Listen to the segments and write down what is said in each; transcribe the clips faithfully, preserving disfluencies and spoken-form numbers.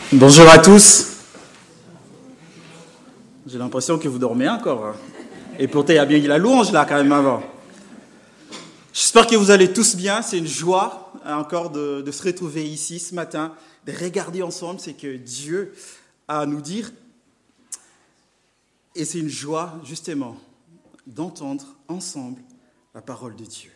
Bonjour à tous. J'ai l'impression que vous dormez encore. Hein. Et pourtant, il y a bien eu la louange là quand même avant. J'espère que vous allez tous bien. C'est une joie hein, encore de, de se retrouver ici ce matin, de regarder ensemble ce que Dieu a à nous dire. Et c'est une joie justement d'entendre ensemble la parole de Dieu.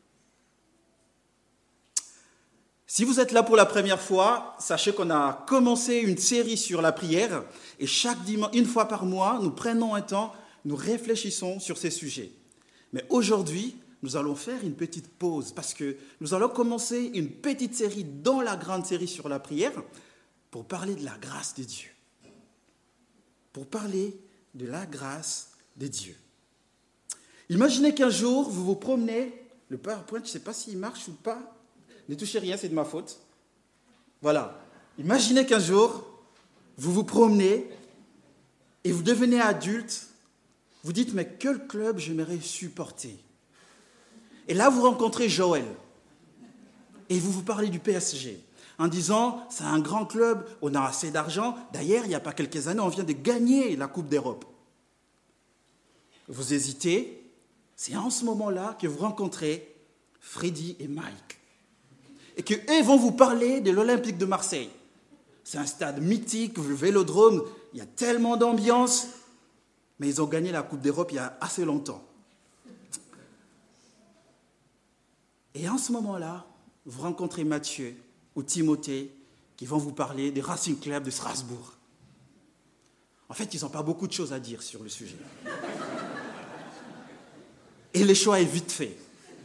Si vous êtes là pour la première fois, sachez qu'on a commencé une série sur la prière et chaque dimanche, une fois par mois, nous prenons un temps, nous réfléchissons sur ces sujets. Mais aujourd'hui, nous allons faire une petite pause parce que nous allons commencer une petite série dans la grande série sur la prière pour parler de la grâce de Dieu. Pour parler de la grâce de Dieu. Imaginez qu'un jour, vous vous promenez, le PowerPoint, je ne sais pas s'il marche ou pas, ne touchez rien, c'est de ma faute. Voilà. Imaginez qu'un jour, vous vous promenez et vous devenez adulte. Vous dites, mais quel club j'aimerais supporter? Et là, vous rencontrez Joël. Et vous vous parlez du P S G. En disant, c'est un grand club, on a assez d'argent. D'ailleurs, il n'y a pas quelques années, on vient de gagner la Coupe d'Europe. Vous hésitez. C'est en ce moment-là que vous rencontrez Freddy et Mike. Et qu'eux vont vous parler de l'Olympique de Marseille. C'est un stade mythique, le Vélodrome, il y a tellement d'ambiance, mais ils ont gagné la Coupe d'Europe il y a assez longtemps. Et en ce moment-là, vous rencontrez Mathieu ou Timothée qui vont vous parler des Racing Club de Strasbourg. En fait, ils n'ont pas beaucoup de choses à dire sur le sujet. Et le choix est vite fait.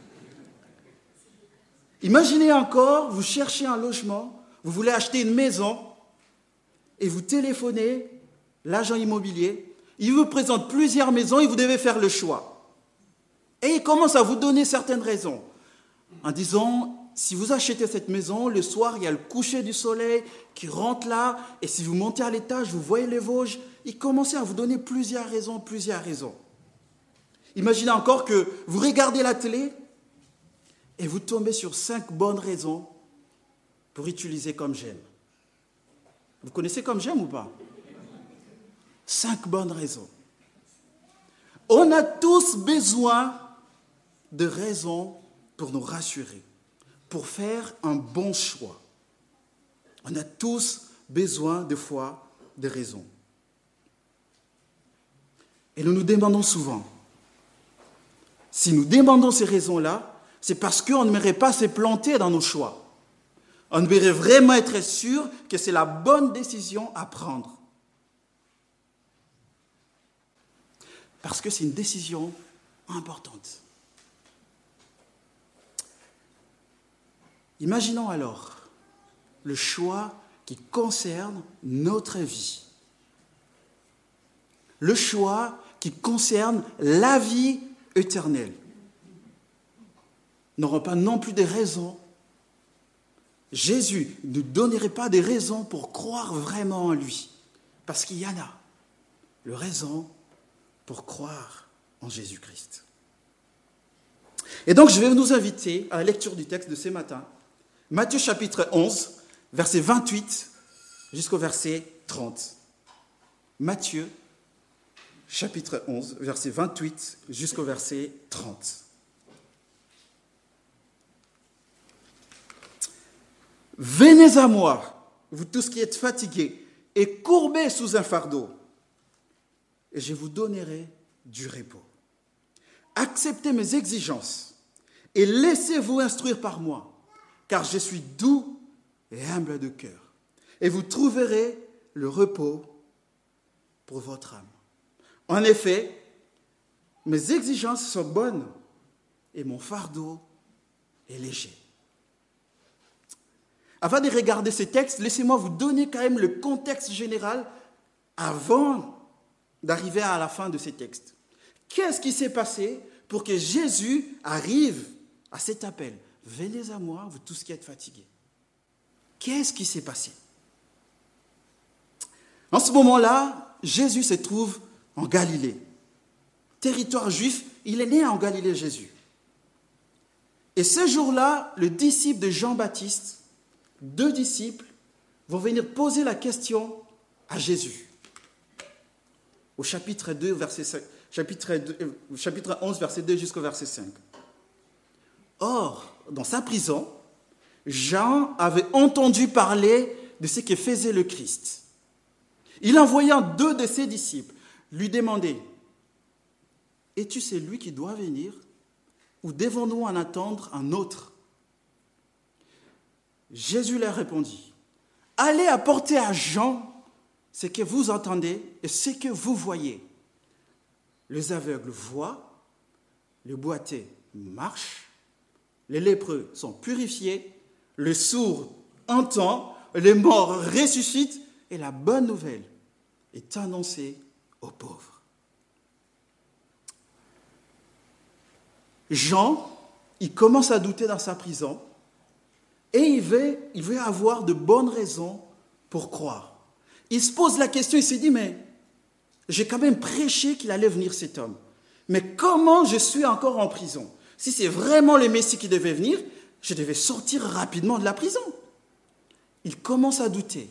Imaginez encore, vous cherchez un logement, vous voulez acheter une maison et vous téléphonez l'agent immobilier, il vous présente plusieurs maisons et vous devez faire le choix. Et il commence à vous donner certaines raisons en disant, si vous achetez cette maison, le soir, il y a le coucher du soleil qui rentre là et si vous montez à l'étage, vous voyez les Vosges. Il commence à vous donner plusieurs raisons, plusieurs raisons. Imaginez encore que vous regardez la télé et vous tombez sur cinq bonnes raisons pour utiliser Comme J'aime. Vous connaissez Comme J'aime ou pas? Cinq bonnes raisons. On a tous besoin de raisons pour nous rassurer, pour faire un bon choix. On a tous besoin de fois de raisons. Et nous nous demandons souvent, si nous demandons ces raisons-là, c'est parce qu'on n'aimerait pas se planter dans nos choix. On aimerait vraiment être sûr que c'est la bonne décision à prendre. Parce que c'est une décision importante. Imaginons alors le choix qui concerne notre vie. Le choix qui concerne la vie éternelle. N'auront pas non plus des raisons. Jésus ne donnerait pas des raisons pour croire vraiment en lui. Parce qu'il y en a. Le raison pour croire en Jésus-Christ. Et donc, je vais nous inviter à la lecture du texte de ce matin. Matthieu chapitre onze, verset vingt-huit jusqu'au verset trente. Matthieu chapitre onze, verset vingt-huit jusqu'au verset trente. Venez à moi, vous tous qui êtes fatigués et courbés sous un fardeau, et je vous donnerai du repos. Acceptez mes exigences et laissez-vous instruire par moi, car je suis doux et humble de cœur, et vous trouverez le repos pour votre âme. En effet, mes exigences sont bonnes et mon fardeau est léger. Avant de regarder ces textes, laissez-moi vous donner quand même le contexte général avant d'arriver à la fin de ces textes. Qu'est-ce qui s'est passé pour que Jésus arrive à cet appel? Venez à moi, vous tous qui êtes fatigués. Qu'est-ce qui s'est passé? En ce moment-là, Jésus se trouve en Galilée. Territoire juif, il est né en Galilée, Jésus. Et ce jour-là, le disciple de Jean-Baptiste, deux disciples, vont venir poser la question à Jésus. Au chapitre deux, verset cinq, chapitre, deux, chapitre onze, verset deux jusqu'au verset cinq. Or, dans sa prison, Jean avait entendu parler de ce que faisait le Christ. Il envoya deux de ses disciples lui demander « Es-tu celui qui doit venir ou devons-nous en attendre un autre ?» Jésus leur répondit « Allez apporter à Jean ce que vous entendez et ce que vous voyez. Les aveugles voient, les boiteux marchent, les lépreux sont purifiés, les sourds entendent, les morts ressuscitent et la bonne nouvelle est annoncée aux pauvres. » Jean, il commence à douter dans sa prison et il veut, il veut avoir de bonnes raisons pour croire. Il se pose la question, il se dit, mais j'ai quand même prêché qu'il allait venir cet homme. Mais comment je suis encore en prison ? Si c'est vraiment le Messie qui devait venir, je devais sortir rapidement de la prison. Il commence à douter.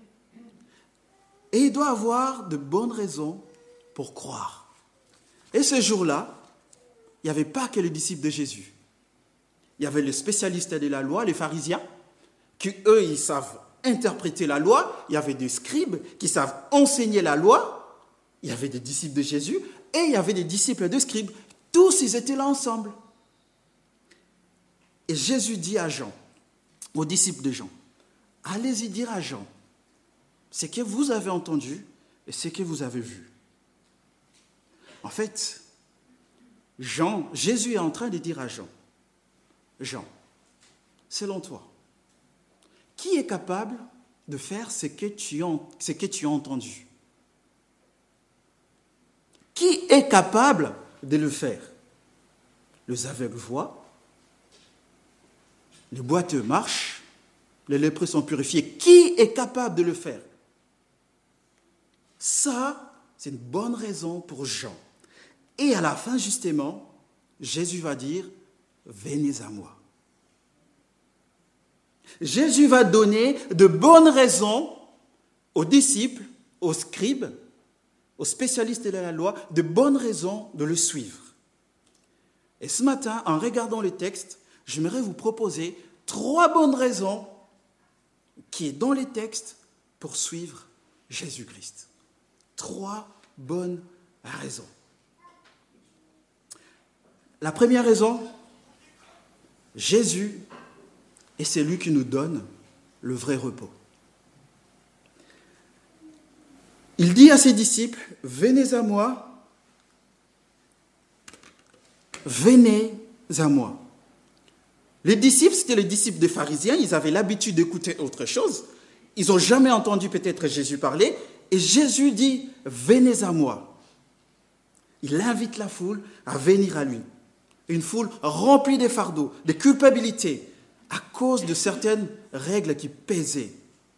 Et il doit avoir de bonnes raisons pour croire. Et ce jour-là, il n'y avait pas que les disciples de Jésus. Il y avait les spécialistes de la loi, les pharisiens, qui eux, ils savent interpréter la loi. Il y avait des scribes qui savent enseigner la loi. Il y avait des disciples de Jésus et il y avait des disciples de scribes. Tous, ils étaient là ensemble. Et Jésus dit à Jean, aux disciples de Jean, allez-y dire à Jean ce que vous avez entendu et ce que vous avez vu. En fait, Jean, Jésus est en train de dire à Jean, Jean, selon toi, qui est capable de faire ce que tu as, ce que tu as entendu ? Qui est capable de le faire ? Les aveugles voient, les boiteux marchent, les lépreux sont purifiés. Qui est capable de le faire ? Ça, c'est une bonne raison pour Jean. Et à la fin, justement, Jésus va dire, venez à moi. Jésus va donner de bonnes raisons aux disciples, aux scribes, aux spécialistes de la loi, de bonnes raisons de le suivre. Et ce matin, en regardant le texte, j'aimerais vous proposer trois bonnes raisons qui est dans les textes pour suivre Jésus-Christ. Trois bonnes raisons. La première raison, Jésus est celui qui nous donne le vrai repos. Il dit à ses disciples, venez à moi, venez à moi. Les disciples, c'était les disciples des pharisiens, ils avaient l'habitude d'écouter autre chose. Ils n'ont jamais entendu peut-être Jésus parler. Et Jésus dit, venez à moi. Il invite la foule à venir à lui. Une foule remplie de fardeaux, de culpabilité, à cause de certaines règles qui pesaient.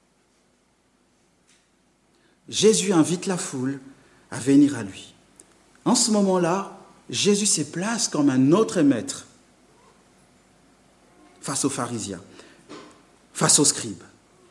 Jésus invite la foule à venir à lui. En ce moment-là, Jésus se place comme un autre maître face aux pharisiens, face aux scribes.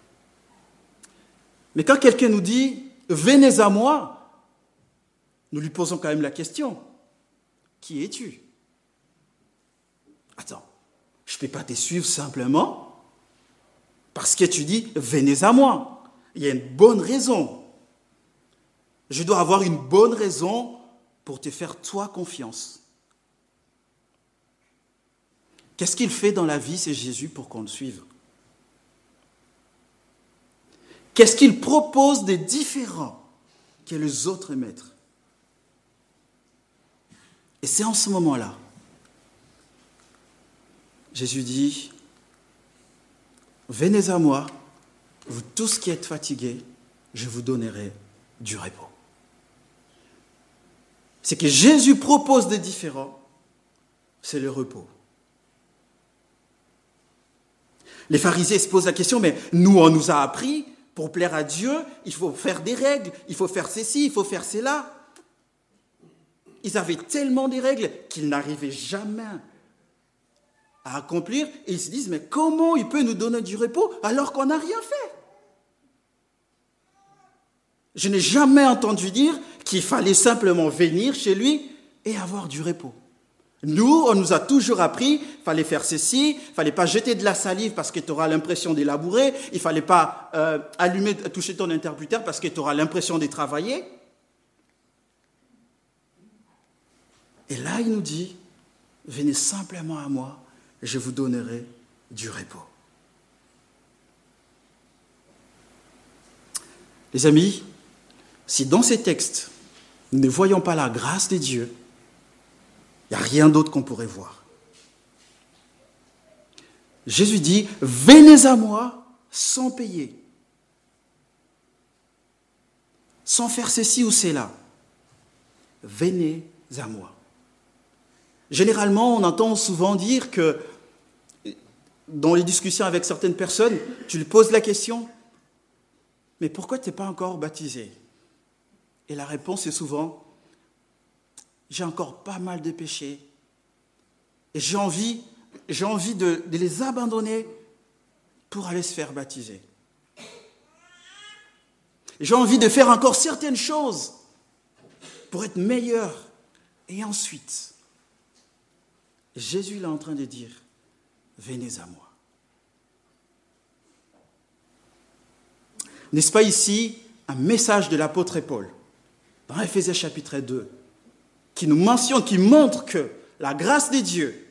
Mais quand quelqu'un nous dit « venez à moi », nous lui posons quand même la question « qui es-tu » ? Attends, je ne peux pas te suivre simplement parce que tu dis « venez à moi ». Il y a une bonne raison. Je dois avoir une bonne raison pour te faire toi confiance. Qu'est-ce qu'il fait dans la vie, c'est Jésus, pour qu'on le suive ? Qu'est-ce qu'il propose de différent que les autres maîtres ? Et c'est en ce moment-là, Jésus dit, venez à moi, vous tous qui êtes fatigués, je vous donnerai du repos. Ce que Jésus propose de différent, c'est le repos. Les pharisiens se posent la question, mais nous, on nous a appris, pour plaire à Dieu, il faut faire des règles, il faut faire ceci, il faut faire cela. Ils avaient tellement des règles qu'ils n'arrivaient jamais à accomplir. Et ils se disent, mais comment il peut nous donner du repos alors qu'on n'a rien fait ? Je n'ai jamais entendu dire qu'il fallait simplement venir chez lui et avoir du repos. Nous, on nous a toujours appris, il fallait faire ceci, il ne fallait pas jeter de la salive parce que tu auras l'impression de labourer, il ne fallait pas euh, allumer, toucher ton interrupteur parce que tu auras l'impression de travailler. Et là, il nous dit, venez simplement à moi, je vous donnerai du repos. Les amis, si dans ces textes, nous ne voyons pas la grâce de Dieu, il n'y a rien d'autre qu'on pourrait voir. Jésus dit, venez à moi sans payer, sans faire ceci ou cela. Venez à moi. Généralement, on entend souvent dire que dans les discussions avec certaines personnes, tu lui poses la question, mais pourquoi tu n'es pas encore baptisé? Et la réponse est souvent, j'ai encore pas mal de péchés et j'ai envie, j'ai envie de, de les abandonner pour aller se faire baptiser. J'ai envie de faire encore certaines choses pour être meilleur. Et ensuite, Jésus est en train de dire, venez à moi. N'est-ce pas ici un message de l'apôtre Paul dans Éphésiens chapitre deux qui nous mentionne, qui montre que la grâce de Dieu,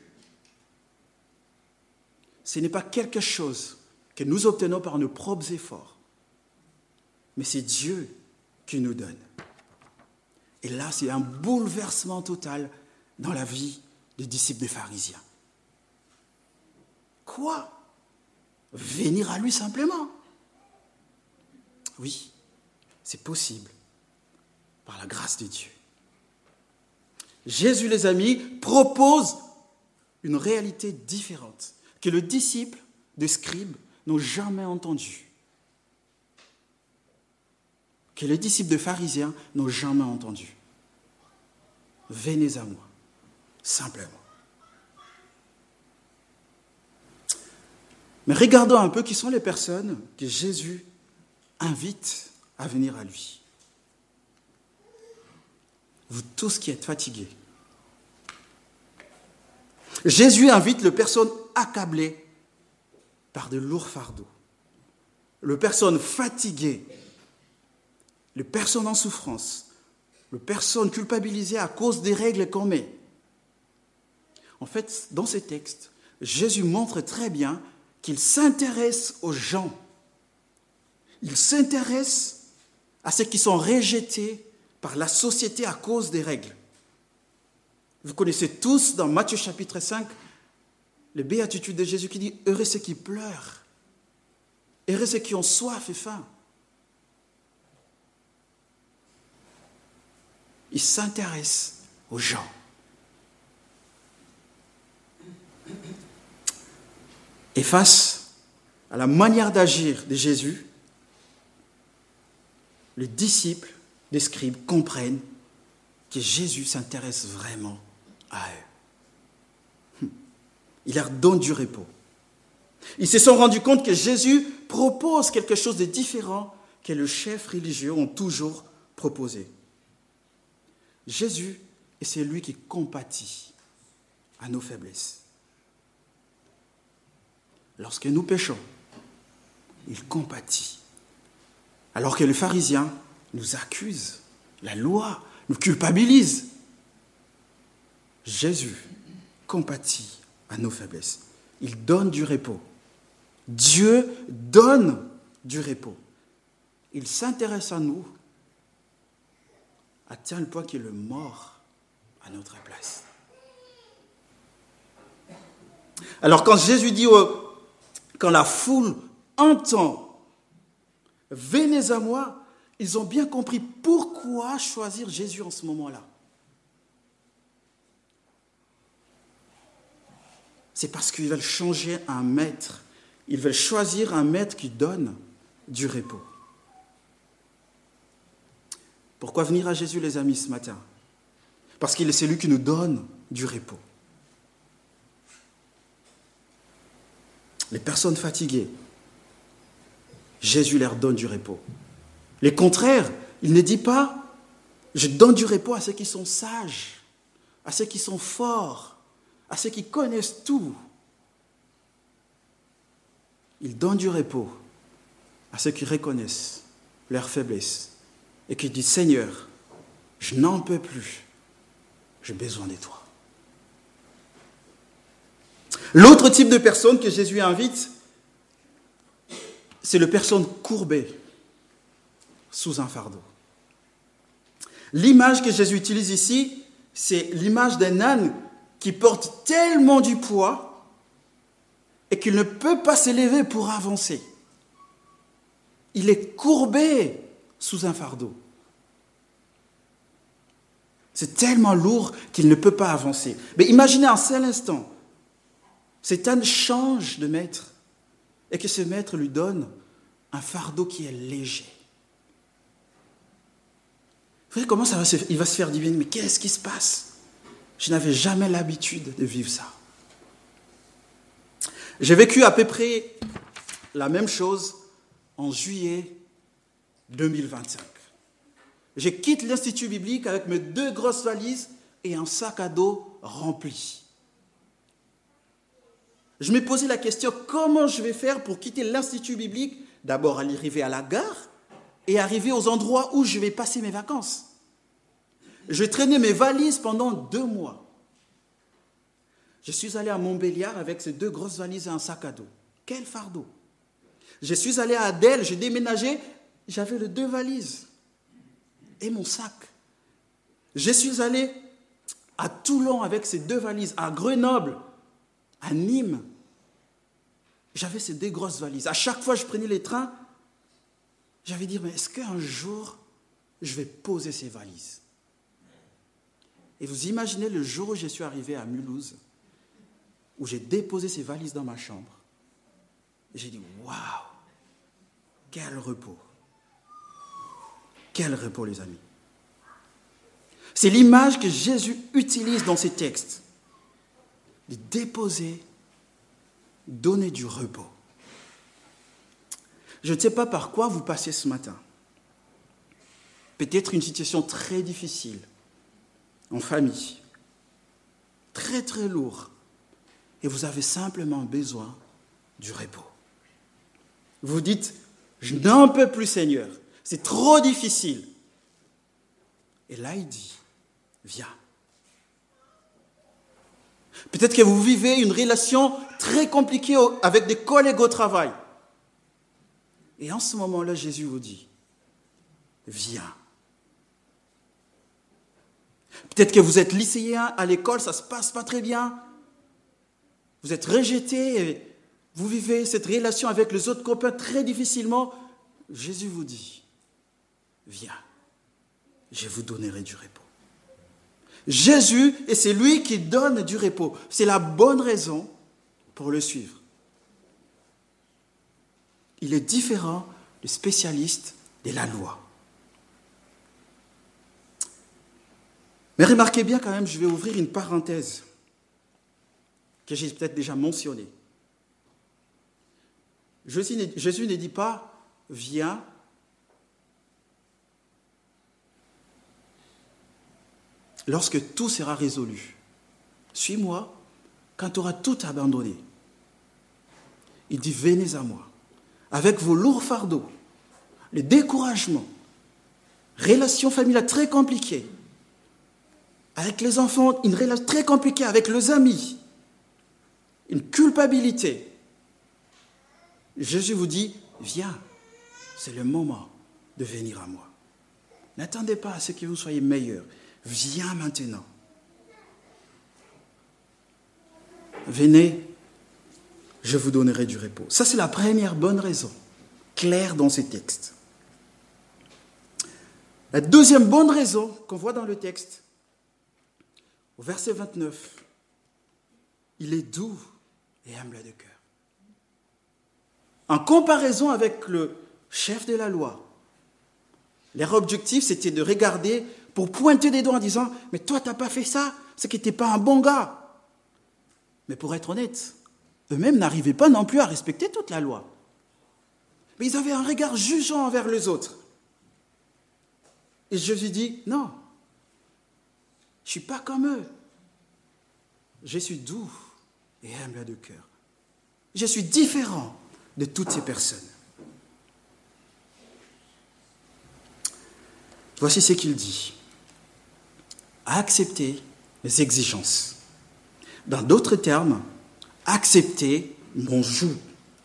ce n'est pas quelque chose que nous obtenons par nos propres efforts, mais c'est Dieu qui nous donne. Et là, c'est un bouleversement total dans la vie des disciples des pharisiens. Quoi? Venir à lui simplement? Oui, c'est possible par la grâce de Dieu. Jésus, les amis, propose une réalité différente que les disciples des scribes n'ont jamais entendue, que les disciples des pharisiens n'ont jamais entendue. Venez à moi, simplement. Mais regardons un peu qui sont les personnes que Jésus invite à venir à lui. Vous tous qui êtes fatigués. Jésus invite les personnes accablées par de lourds fardeaux, les personnes fatiguées, les personnes en souffrance, les personnes culpabilisées à cause des règles qu'on met. En fait, dans ces textes, Jésus montre très bien qu'il s'intéresse aux gens. Il s'intéresse à ceux qui sont rejetés par la société à cause des règles. Vous connaissez tous dans Matthieu chapitre cinq les béatitudes de Jésus qui dit « Heureux ceux qui pleurent, heureux ceux qui ont soif et faim ». Il s'intéresse aux gens. Et face à la manière d'agir de Jésus, les disciples des scribes comprennent que Jésus s'intéresse vraiment à eux. Il leur donne du repos. Ils se sont rendus compte que Jésus propose quelque chose de différent que les chefs religieux ont toujours proposé. Jésus est celui qui compatit à nos faiblesses. Lorsque nous péchons, il compatit. Alors que les pharisiens nous accusent, la loi nous culpabilise. Jésus compatit à nos faiblesses. Il donne du repos. Dieu donne du repos. Il s'intéresse à nous à tel point qu'il est mort à notre place. Alors quand Jésus dit, oh, quand la foule entend « Venez à moi », ils ont bien compris pourquoi choisir Jésus en ce moment-là. C'est parce qu'ils veulent changer un maître. Ils veulent choisir un maître qui donne du repos. Pourquoi venir à Jésus, les amis, ce matin? Parce qu'il est celui qui nous donne du repos. Les personnes fatiguées, Jésus leur donne du repos. Les contraires, Il ne dit pas, je donne du repos à ceux qui sont sages, à ceux qui sont forts, à ceux qui connaissent tout. Il donne du repos à ceux qui reconnaissent leur faiblesse et qui disent, Seigneur, je n'en peux plus, j'ai besoin de toi. L'autre type de personne que Jésus invite, c'est le personne courbée sous un fardeau. L'image que Jésus utilise ici, c'est l'image d'un âne qui porte tellement du poids et qu'il ne peut pas s'élever pour avancer. Il est courbé sous un fardeau. C'est tellement lourd qu'il ne peut pas avancer. Mais imaginez un seul instant, cet âne change de maître et que ce maître lui donne un fardeau qui est léger. Vous voyez comment ça va se, il va se faire diviner, mais qu'est-ce qui se passe? Je n'avais jamais l'habitude de vivre ça. J'ai vécu à peu près la même chose en juillet deux mille vingt-cinq. Je quitte l'Institut biblique avec mes deux grosses valises et un sac à dos rempli. Je me posais la question, comment je vais faire pour quitter l'Institut biblique, d'abord arriver à la gare et arriver aux endroits où je vais passer mes vacances. Je traînais mes valises pendant deux mois. Je suis allé à Montbéliard avec ces deux grosses valises et un sac à dos. Quel fardeau! Je suis allé à Adèle, j'ai déménagé, j'avais les deux valises et mon sac. Je suis allé à Toulon avec ces deux valises, à Grenoble, à Nîmes. J'avais ces deux grosses valises. À chaque fois que je prenais les trains, j'avais dit, mais est-ce qu'un jour, je vais poser ces valises? Et vous imaginez le jour où je suis arrivé à Mulhouse, où j'ai déposé ces valises dans ma chambre. Et j'ai dit, waouh, quel repos. Quel repos, les amis. C'est l'image que Jésus utilise dans ces textes. De déposer, donner du repos. Je ne sais pas par quoi vous passez ce matin. Peut-être une situation très difficile, en famille, très très lourde, et vous avez simplement besoin du repos. Vous dites, je n'en peux plus, Seigneur, c'est trop difficile. Et là, il dit, viens. Peut-être que vous vivez une relation très compliquée avec des collègues au travail. Et en ce moment-là, Jésus vous dit, viens. Peut-être que vous êtes lycéen à l'école, ça ne se passe pas très bien. Vous êtes rejeté et vous vivez cette relation avec les autres copains très difficilement. Jésus vous dit, viens, je vous donnerai du repos. Jésus, et c'est lui qui donne du repos. C'est la bonne raison pour le suivre. Il est différent du spécialiste de la loi. Mais remarquez bien quand même, je vais ouvrir une parenthèse que j'ai peut-être déjà mentionnée. Jésus ne dit pas, viens, lorsque tout sera résolu. Suis-moi quand tu auras tout abandonné. Il dit, venez à moi, avec vos lourds fardeaux, les découragements, relations familiales très compliquées, avec les enfants, une relation très compliquée, avec les amis, une culpabilité. Jésus vous dit, viens, c'est le moment de venir à moi. N'attendez pas à ce que vous soyez meilleurs. Viens maintenant. Venez, je vous donnerai du repos. Ça, c'est la première bonne raison, claire dans ces textes. La deuxième bonne raison qu'on voit dans le texte, au verset vingt-neuf, il est doux et humble de cœur. En comparaison avec le chef de la loi, leur objectif, c'était de regarder pour pointer des doigts en disant « Mais toi, tu n'as pas fait ça, c'est que tu n'es pas un bon gars. » Mais pour être honnête, eux-mêmes n'arrivaient pas non plus à respecter toute la loi. Mais ils avaient un regard jugeant envers les autres. Et Jésus dit, non, je ne suis pas comme eux. Je suis doux et humble de cœur. Je suis différent de toutes ces personnes. Voici ce qu'il dit. Accepter les exigences. Dans d'autres termes, accepter mon joug.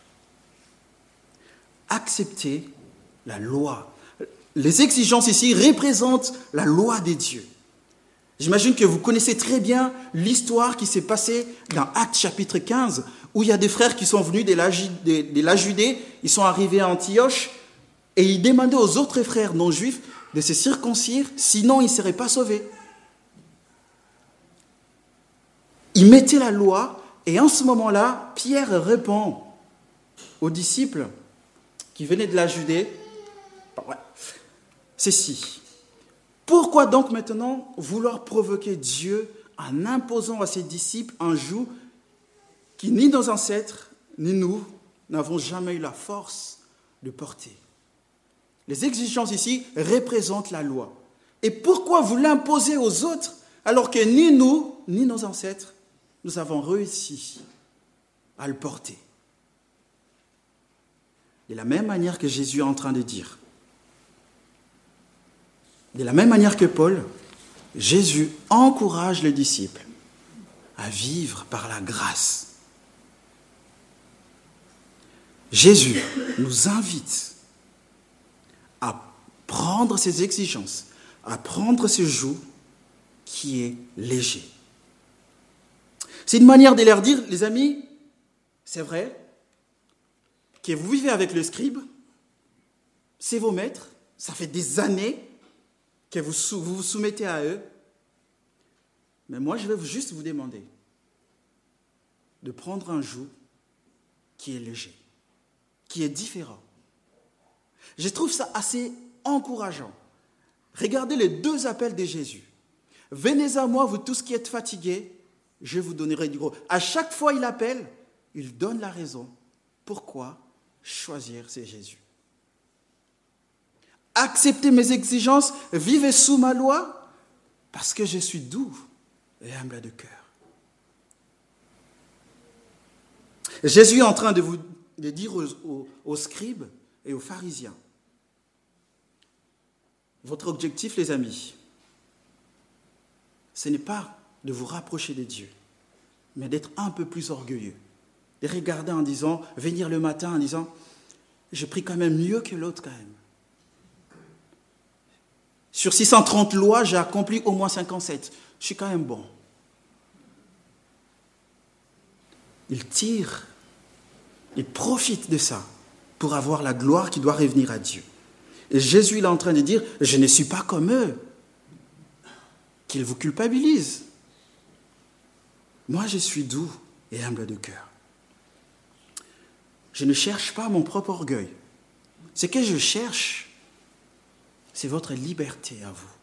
Accepter la loi. Les exigences ici représentent la loi des dieux. J'imagine que vous connaissez très bien l'histoire qui s'est passée dans Actes chapitre quinze, où il y a des frères qui sont venus de la, de, de la Judée, ils sont arrivés à Antioche, et ils demandaient aux autres frères non juifs de se circoncire, sinon ils ne seraient pas sauvés. Ils mettaient la loi, et en ce moment-là, Pierre répond aux disciples qui venaient de la Judée, ceci. Pourquoi donc maintenant vouloir provoquer Dieu en imposant à ses disciples un joug qui ni nos ancêtres, ni nous n'avons jamais eu la force de porter? Les exigences ici représentent la loi. Et pourquoi vous l'imposez aux autres alors que ni nous, ni nos ancêtres, nous avons réussi à le porter? De la même manière que Jésus est en train de dire, de la même manière que Paul, Jésus encourage les disciples à vivre par la grâce. Jésus nous invite à prendre ses exigences, à prendre ce joug qui est léger. C'est une manière de leur dire, les amis, c'est vrai que vous vivez avec le scribe, c'est vos maîtres, ça fait des années que vous vous, vous soumettez à eux, mais moi je vais juste vous demander de prendre un joug qui est léger, qui est différent. Je trouve ça assez encourageant. Regardez les deux appels de Jésus. Venez à moi, vous tous qui êtes fatigués, je vous donnerai du gros. À chaque fois il appelle, il donne la raison. Pourquoi choisir, c'est Jésus. Acceptez mes exigences, vivez sous ma loi, parce que je suis doux et humble de cœur. Jésus est en train de, vous, de dire aux, aux, aux scribes et aux pharisiens, votre objectif, les amis, ce n'est pas de vous rapprocher de Dieu, mais d'être un peu plus orgueilleux. De regarder en disant, venir le matin en disant, je prie quand même mieux que l'autre quand même. Sur six cent trente lois, j'ai accompli au moins cinquante-sept. Je suis quand même bon. Il tire, il profite de ça pour avoir la gloire qui doit revenir à Dieu. Et Jésus il est en train de dire, je ne suis pas comme eux, qu'ils vous culpabilisent. Moi, je suis doux et humble de cœur. Je ne cherche pas mon propre orgueil. Ce que je cherche, c'est votre liberté à vous.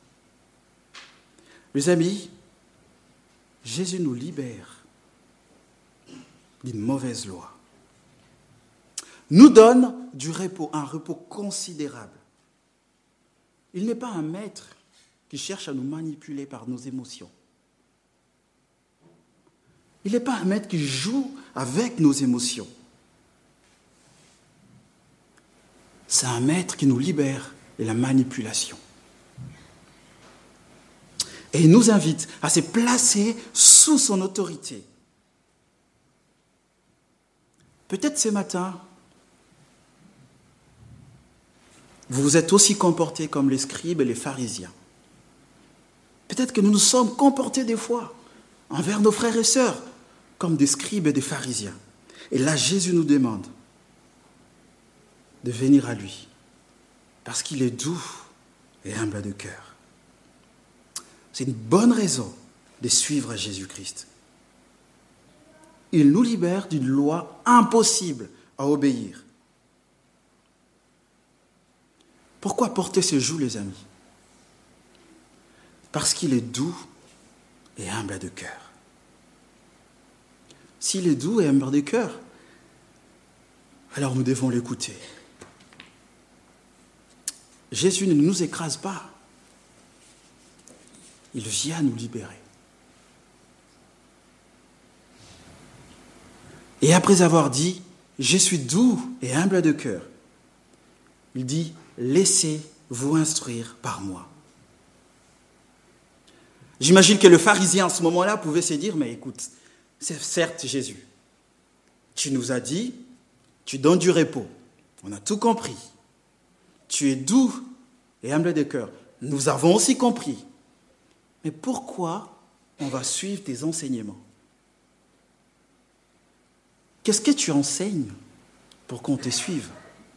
Mes amis, Jésus nous libère d'une mauvaise loi. Nous donne du repos, un repos considérable. Il n'est pas un maître qui cherche à nous manipuler par nos émotions. Il n'est pas un maître qui joue avec nos émotions. C'est un maître qui nous libère de la manipulation. Et il nous invite à se placer sous son autorité. Peut-être ce matin, vous vous êtes aussi comportés comme les scribes et les pharisiens. Peut-être que nous nous sommes comportés des fois envers nos frères et sœurs comme des scribes et des pharisiens. Et là, Jésus nous demande de venir à lui, parce qu'il est doux et humble de cœur. C'est une bonne raison de suivre Jésus-Christ. Il nous libère d'une loi impossible à obéir. Pourquoi porter ce joug, les amis? Parce qu'il est doux et humble de cœur. S'il est doux et humble de cœur, alors nous devons l'écouter. Jésus ne nous écrase pas il vient nous libérer. Et après avoir dit, je suis doux et humble de cœur, il dit, laissez-vous instruire par moi. J'imagine que le pharisien, à ce moment-là, pouvait se dire, mais écoute, c'est certes Jésus, tu nous as dit, tu donnes du repos, on a tout compris. Tu es doux et humble de cœur, nous avons aussi compris. Mais pourquoi on va suivre tes enseignements? Qu'est-ce que tu enseignes pour qu'on te suive?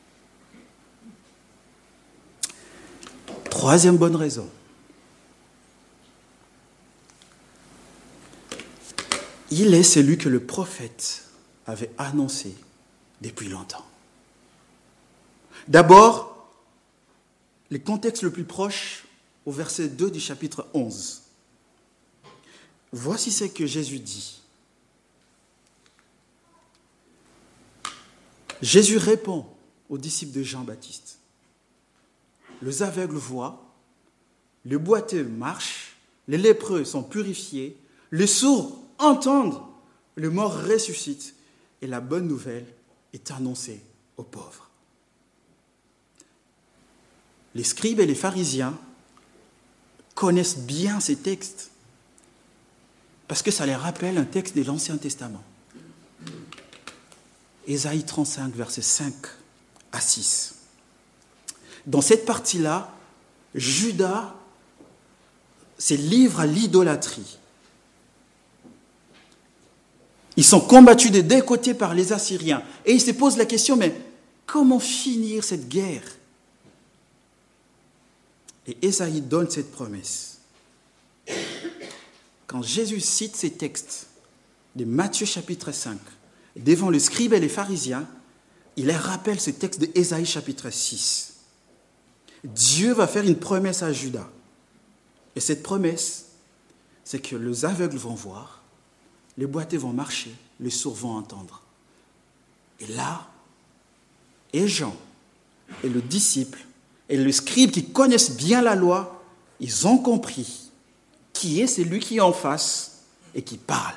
Troisième bonne raison. Il est celui que le prophète avait annoncé depuis longtemps. D'abord, le contexte le plus proche au verset deux du chapitre onze. Voici ce que Jésus dit. Jésus répond aux disciples de Jean-Baptiste. Les aveugles voient, les boiteux marchent, les lépreux sont purifiés, les sourds entendent, les morts ressuscitent et la bonne nouvelle est annoncée aux pauvres. Les scribes et les pharisiens connaissent bien ces textes parce que ça les rappelle un texte de l'Ancien Testament. Ésaïe trente-cinq, versets cinq à six. Dans cette partie-là, Judas se livre à l'idolâtrie. Ils sont combattus des deux côtés par les Assyriens. Et ils se posent la question, mais comment finir cette guerre? Et Ésaïe donne cette promesse. Quand Jésus cite ces textes de Matthieu chapitre cinq, devant les scribes et les pharisiens, il leur rappelle ce texte de Ésaïe chapitre six. Dieu va faire une promesse à Judas. Et cette promesse, c'est que les aveugles vont voir, les boiteux vont marcher, les sourds vont entendre. Et là, et Jean, et le disciple, et le scribe qui connaissent bien la loi, ils ont compris qui est celui qui est en face et qui parle.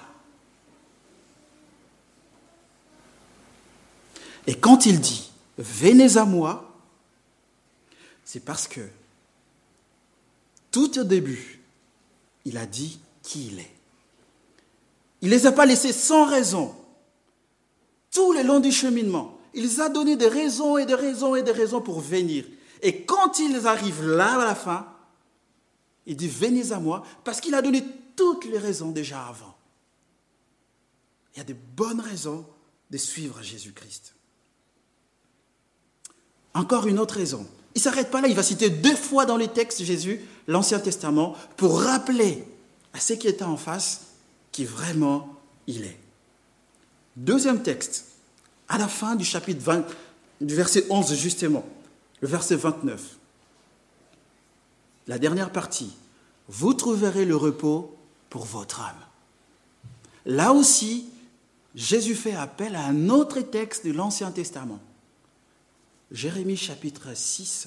Et quand il dit « Venez à moi », c'est parce que tout au début, il a dit qui il est. Il ne les a pas laissés sans raison. Tout le long du cheminement, il les a donné des raisons et des raisons et des raisons pour venir. Et quand ils arrivent là à la fin, il dit « Venez à moi » parce qu'il a donné toutes les raisons déjà avant. Il y a de bonnes raisons de suivre Jésus-Christ. Encore une autre raison. Il ne s'arrête pas là, il va citer deux fois dans les textes Jésus, l'Ancien Testament, pour rappeler à ceux qui étaient en face qui vraiment il est. Deuxième texte, à la fin du chapitre vingt, du verset onze justement, le verset vingt-neuf. La dernière partie, vous trouverez le repos pour votre âme. Là aussi, Jésus fait appel à un autre texte de l'Ancien Testament. Jérémie chapitre six,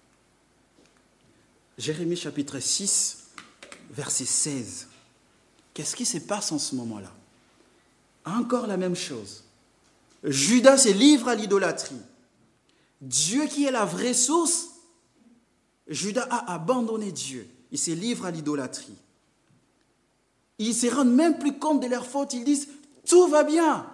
Jérémie chapitre six, verset seize. Qu'est-ce qui se passe en ce moment-là? Encore la même chose. Judas se livre à l'idolâtrie. Dieu qui est la vraie source, Judas a abandonné Dieu. Il se livre à l'idolâtrie. Ils ne se rendent même plus compte de leur faute. Ils disent, tout va bien.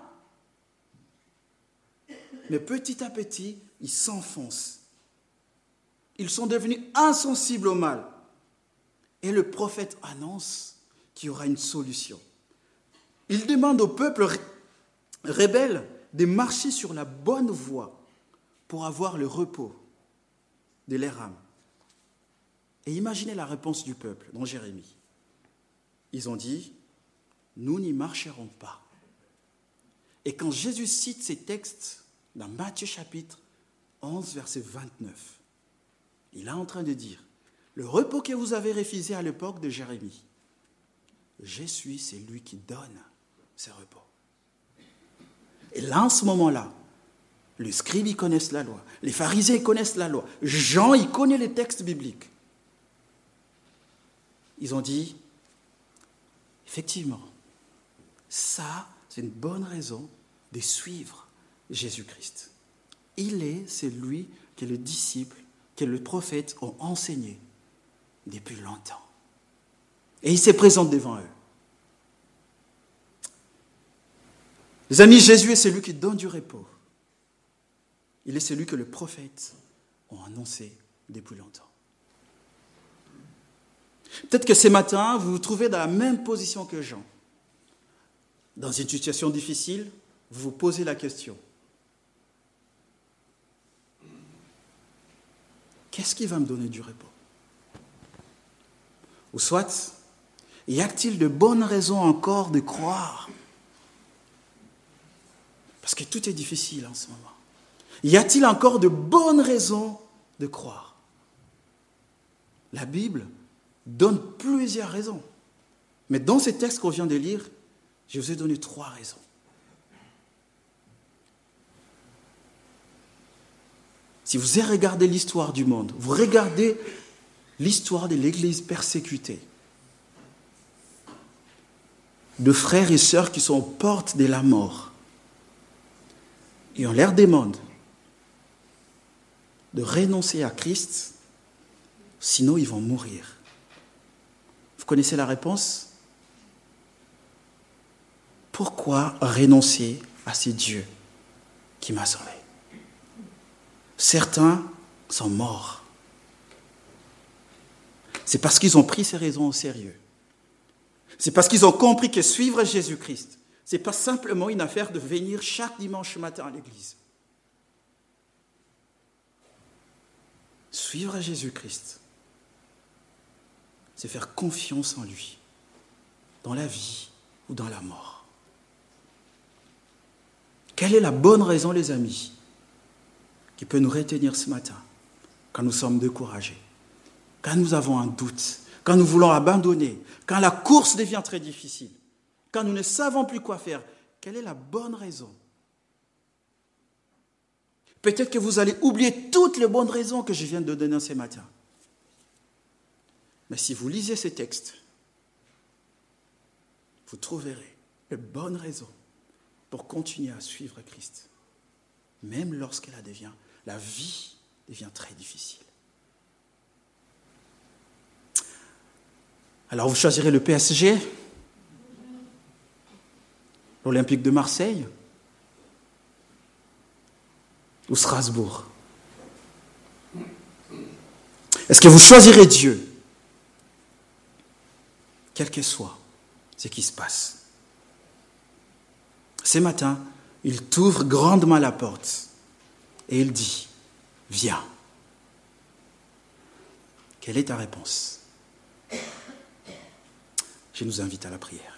Mais petit à petit, ils s'enfoncent. Ils sont devenus insensibles au mal. Et le prophète annonce qu'il y aura une solution. Il demande au peuple rebelle de marcher sur la bonne voie pour avoir le repos de leur âme. Et imaginez la réponse du peuple dans Jérémie. Ils ont dit, nous n'y marcherons pas. Et quand Jésus cite ces textes dans Matthieu chapitre onze, verset vingt-neuf, il est en train de dire, le repos que vous avez refusé à l'époque de Jérémie, je suis celui qui donne ce repos. Et là, en ce moment-là, les scribes, ils connaissent la loi, les pharisiens, ils connaissent la loi, Jean, il connaît les textes bibliques. Ils ont dit, effectivement, ça, c'est une bonne raison de suivre Jésus-Christ. Il est celui que les disciples, que les prophètes ont enseigné depuis longtemps. Et il se présente devant eux. Les amis, Jésus est celui qui donne du repos. Il est celui que les prophètes ont annoncé depuis longtemps. Peut-être que ce matin, vous vous trouvez dans la même position que Jean. Dans une situation difficile, vous vous posez la question. Qu'est-ce qui va me donner du repos? Ou soit, y a-t-il de bonnes raisons encore de croire? Parce que tout est difficile en ce moment. Y a-t-il encore de bonnes raisons de croire? La Bible donne plusieurs raisons. Mais dans ces textes qu'on vient de lire, je vous ai donné trois raisons. Si vous regardez l'histoire du monde, vous regardez l'histoire de l'Église persécutée, de frères et sœurs qui sont aux portes de la mort, et on leur demande de renoncer à Christ, sinon ils vont mourir. Vous connaissez la réponse? Pourquoi renoncer à ce Dieu qui m'a sauvé? Certains sont morts. C'est parce qu'ils ont pris ces raisons au sérieux. C'est parce qu'ils ont compris que suivre Jésus-Christ, ce n'est pas simplement une affaire de venir chaque dimanche matin à l'église. Suivre Jésus-Christ, c'est faire confiance en lui, dans la vie ou dans la mort. Quelle est la bonne raison, les amis, qui peut nous retenir ce matin, quand nous sommes découragés, quand nous avons un doute, quand nous voulons abandonner, quand la course devient très difficile, quand nous ne savons plus quoi faire? Quelle est la bonne raison? Peut-être que vous allez oublier toutes les bonnes raisons que je viens de donner ce matin. Mais si vous lisez ces textes, vous trouverez les bonnes raisons pour continuer à suivre Christ, même lorsqu'elle devient, la vie devient très difficile. Alors vous choisirez le P S G, l'Olympique de Marseille ou Strasbourg. Est-ce que vous choisirez Dieu, quel que soit ce qui se passe? Ce matin, il t'ouvre grandement la porte et il dit, viens. Quelle est ta réponse? Je nous invite à la prière.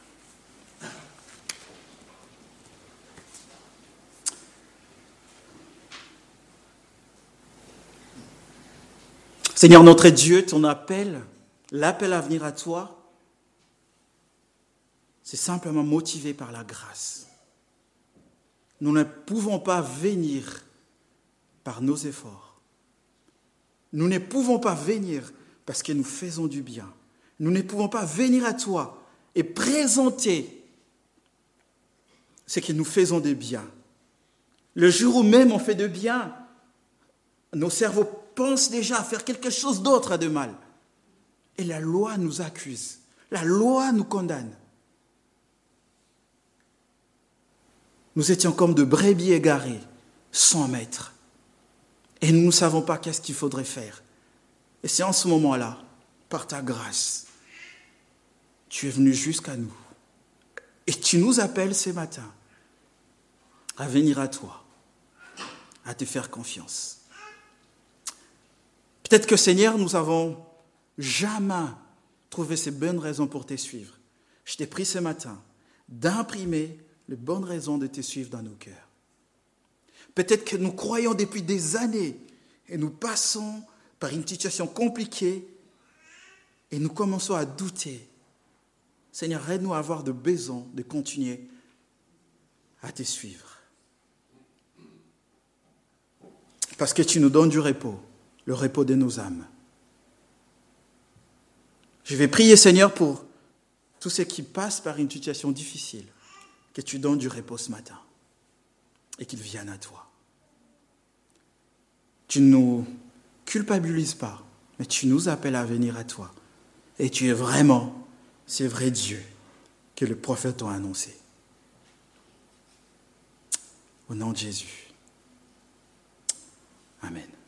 Seigneur notre Dieu, ton appel, l'appel à venir à toi, c'est simplement motivé par la grâce. Nous ne pouvons pas venir par nos efforts. Nous ne pouvons pas venir parce que nous faisons du bien. Nous ne pouvons pas venir à toi et présenter ce que nous faisons de bien. Le jour où même on fait de bien, nos cerveaux pensent déjà à faire quelque chose d'autre de mal. Et la loi nous accuse. La loi nous condamne. Nous étions comme de brebis égarés, sans maître. Et nous ne savons pas qu'est-ce qu'il faudrait faire. Et c'est en ce moment-là, par ta grâce, tu es venu jusqu'à nous. Et tu nous appelles ce matin à venir à toi, à te faire confiance. Peut-être que, Seigneur, nous n'avons jamais trouvé ces bonnes raisons pour te suivre. Je t'ai pris ce matin d'imprimer les bonnes raisons de te suivre dans nos cœurs. Peut-être que nous croyons depuis des années et nous passons par une situation compliquée et nous commençons à douter. Seigneur, aide-nous à avoir de besoin de continuer à te suivre. Parce que tu nous donnes du repos, le repos de nos âmes. Je vais prier, Seigneur, pour tous ceux qui passent par une situation difficile, que tu donnes du repos ce matin et qu'ils viennent à toi. Tu ne nous culpabilises pas, mais tu nous appelles à venir à toi. Et tu es vraiment, c'est vrai Dieu que le prophète a annoncé. Au nom de Jésus. Amen.